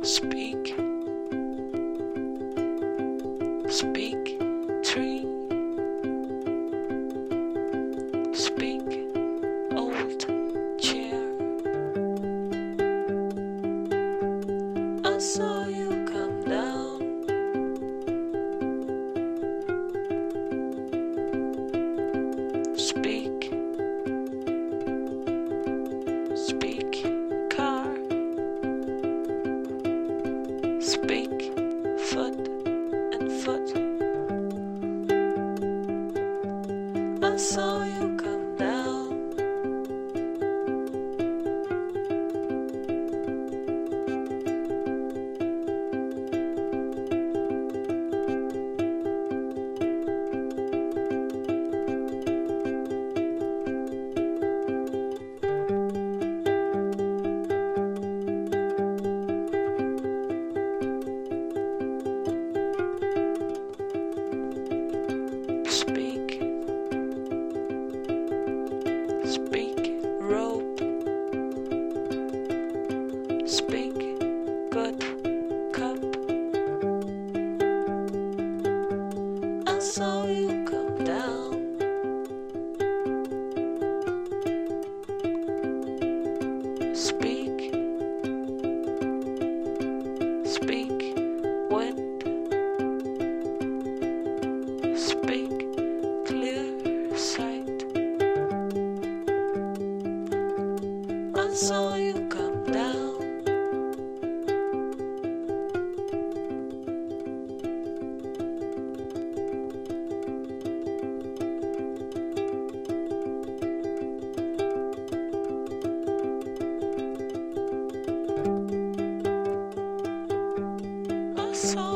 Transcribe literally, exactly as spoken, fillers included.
Speak, speak, tree. Speak, old chair. I saw you come down. Speak, speak, car. Speak, foot and foot. I saw you come down. Speak, speak, rope. Speak, good cup. I saw you come down. Speak, speak, wind. Speak, clear sight. I saw you come down. I saw